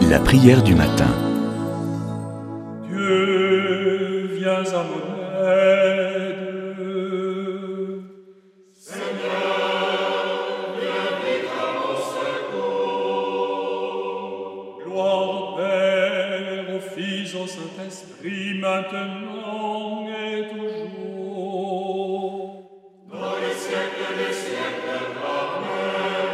La prière du matin. Dieu, viens à mon aide. Seigneur, viens vite à mon secours. Gloire au Père, au Fils, au Saint-Esprit, maintenant et toujours. Dans les siècles des siècles, Amen.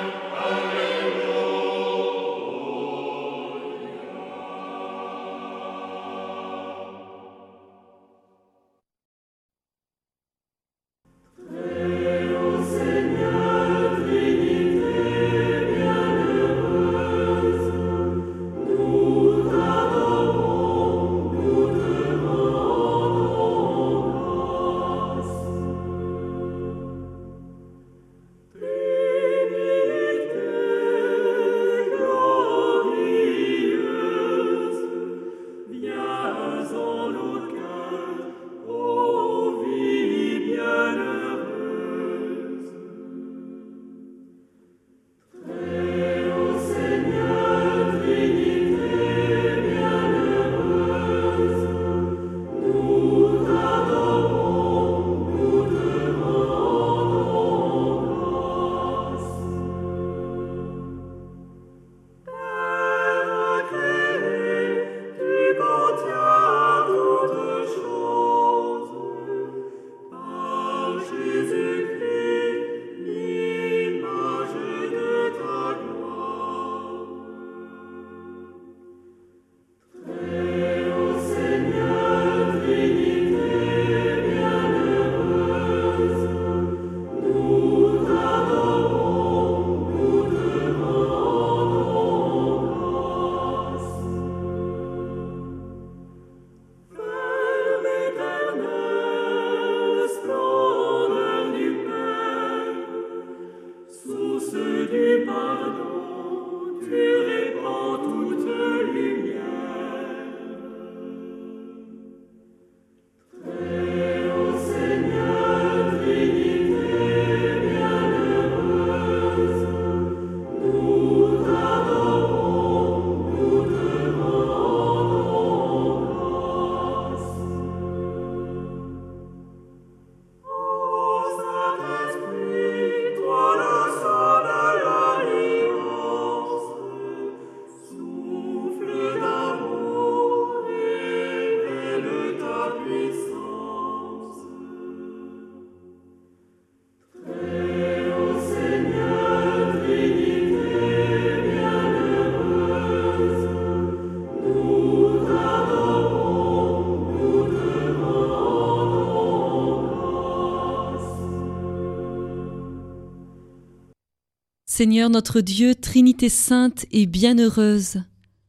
Seigneur notre Dieu, Trinité sainte et bienheureuse,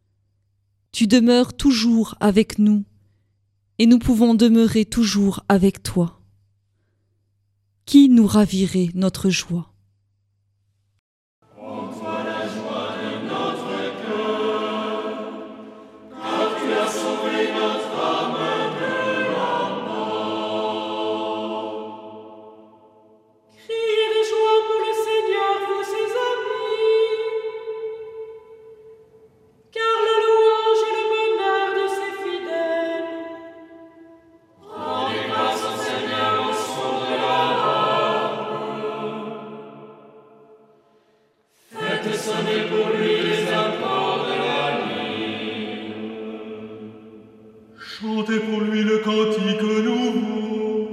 tu demeures toujours avec nous et nous pouvons demeurer toujours avec toi. Qui nous ravirait notre joie ? Chantez pour lui le cantique nouveau.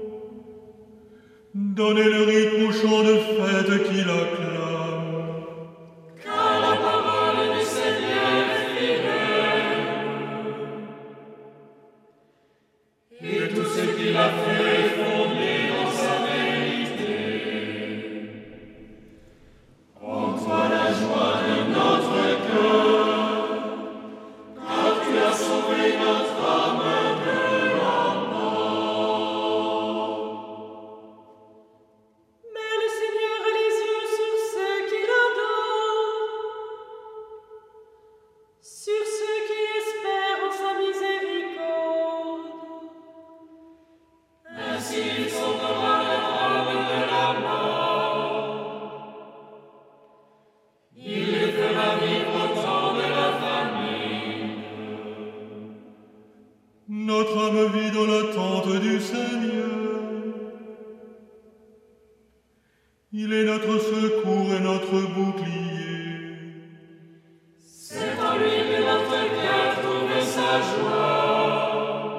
Donnez le rythme au chant de fête qu'il acclame. Car la parole du Seigneur est fidèle. Et tout ce qu'il a fait est fondé dans sa vérité. En toi la joie de notre cœur, car tu as sauvé notre âme de la mort. Mais le Seigneur a les yeux sur ceux qui l'adorent, sur ceux qui espèrent en sa miséricorde. Ainsi il sauvera leur âme de la mort. Il les fera vivre au temps de la famine. bouclier. C'est en lui que notre cœur trouve sa joie.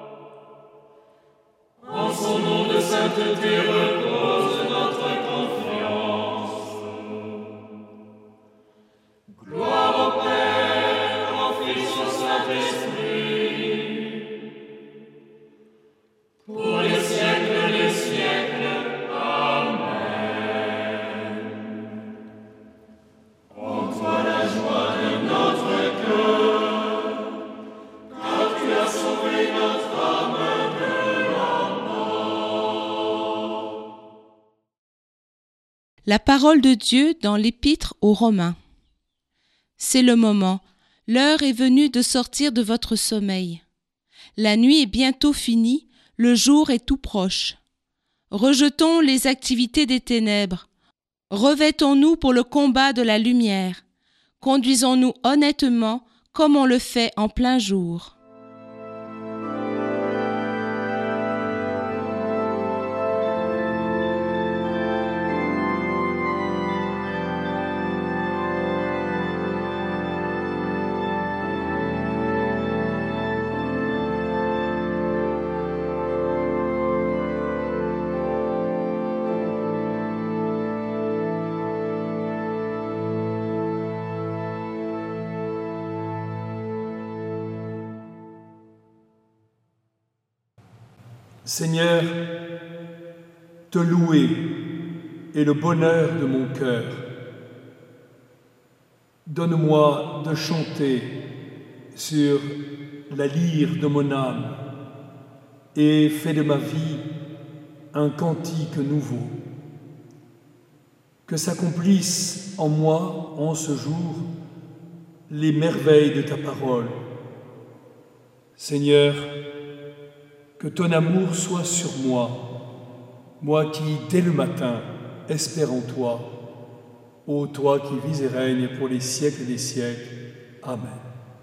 En son nom de sainteté repose notre confiance. Gloire au Père, au Fils, au Saint-Esprit, pour les siècles des siècles. Amen. En toi la joie de notre cœur, car tu as sauvé notre âme de la mort. La parole de Dieu dans l'Épître aux Romains. C'est le moment, l'heure est venue de sortir de votre sommeil. La nuit est bientôt finie, le jour est tout proche. Rejetons les activités des ténèbres. Revêtons-nous pour le combat de la lumière. Conduisons-nous honnêtement comme on le fait en plein jour. Seigneur, te louer est le bonheur de mon cœur. Donne-moi de chanter sur la lyre de mon âme et fais de ma vie un cantique nouveau. Que s'accomplissent en moi, en ce jour, les merveilles de ta parole. Seigneur, que ton amour soit sur moi, moi qui, dès le matin, espère en toi, ô toi qui vis et règnes pour les siècles des siècles. Amen.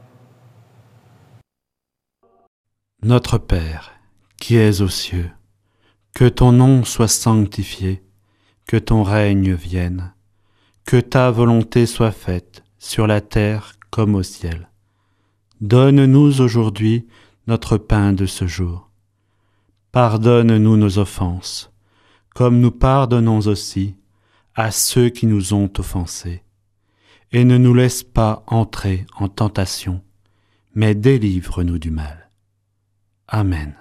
Notre Père, qui es aux cieux, que ton nom soit sanctifié, que ton règne vienne, que ta volonté soit faite sur la terre comme au ciel. Donne-nous aujourd'hui notre pain de ce jour. Pardonne-nous nos offenses, comme nous pardonnons aussi à ceux qui nous ont offensés. Et ne nous laisse pas entrer en tentation, mais délivre-nous du mal. Amen.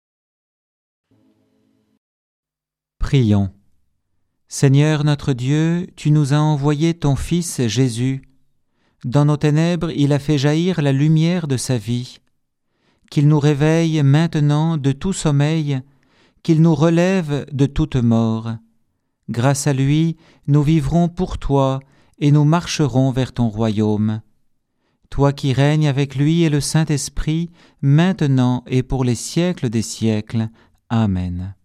Prions. Seigneur notre Dieu, tu nous as envoyé ton Fils Jésus. Dans nos ténèbres, il a fait jaillir la lumière de sa vie. Qu'il nous réveille maintenant de tout sommeil, qu'il nous relève de toute mort. Grâce à lui, nous vivrons pour toi et nous marcherons vers ton royaume. Toi qui règnes avec lui et le Saint-Esprit, maintenant et pour les siècles des siècles. Amen.